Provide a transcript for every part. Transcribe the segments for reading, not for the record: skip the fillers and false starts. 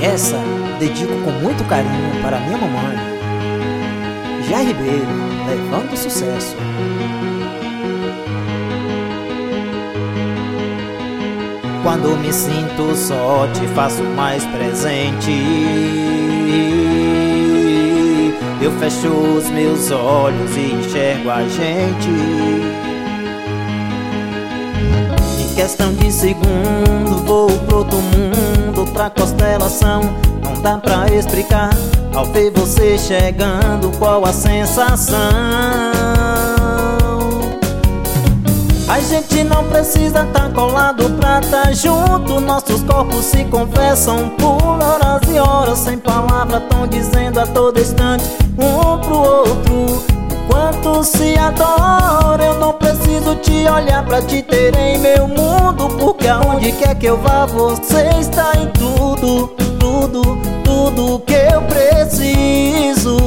Essa dedico com muito carinho para minha mamãe, Jé Ribeiro, levando sucesso. Quando me sinto só, te faço mais presente. Eu fecho os meus olhos e enxergo a gente. Em questão de segundo, vou pro outro mundo, outra constelação. Não dá pra explicar, ao ver você chegando, qual a sensação. A gente não precisa tá colado pra tá junto. Nossos corpos se conversam por horas e horas, sem palavras tão dizendo a todo instante um pro outro quanto se adora. Eu não preciso te olhar pra te ter em meu mundo, porque aonde quer que eu vá você está em tudo, tudo, tudo que eu preciso.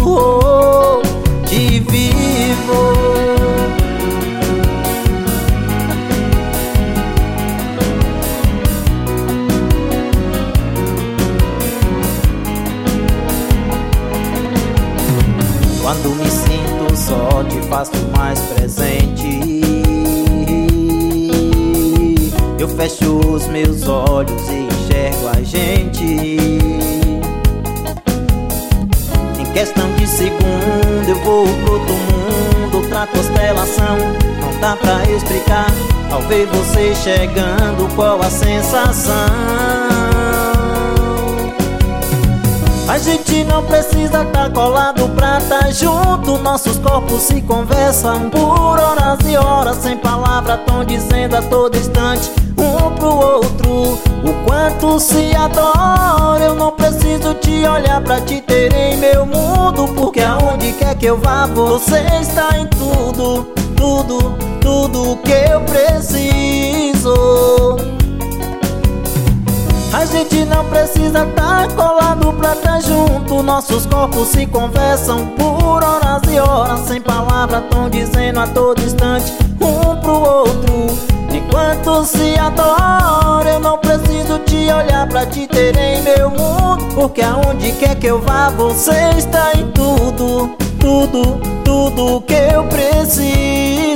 Te vivo. Quando me sinto só, te faço mais presente. Eu fecho os meus olhos e enxergo a gente. Em questão de segundo, eu vou pro outro mundo, outra constelação. Não dá pra explicar, ao ver você chegando, qual a sensação. A gente não precisa tá colado pra tá junto. Nossos corpos se conversam por horas e horas, sem palavras tão dizendo a todo instante um pro outro o quanto se adora. Eu não preciso te olhar pra te ter em meu mundo, porque aonde quer que eu vá você está em tudo, tudo, tudo que eu preciso. A gente não precisa tá colado pra tá junto. Nossos corpos se conversam por horas e horas, sem palavras tão dizendo a todo instante um pro outro enquanto se adora. Eu não preciso te olhar pra te ter em meu mundo, porque aonde quer que eu vá você está em tudo, tudo, tudo que eu preciso.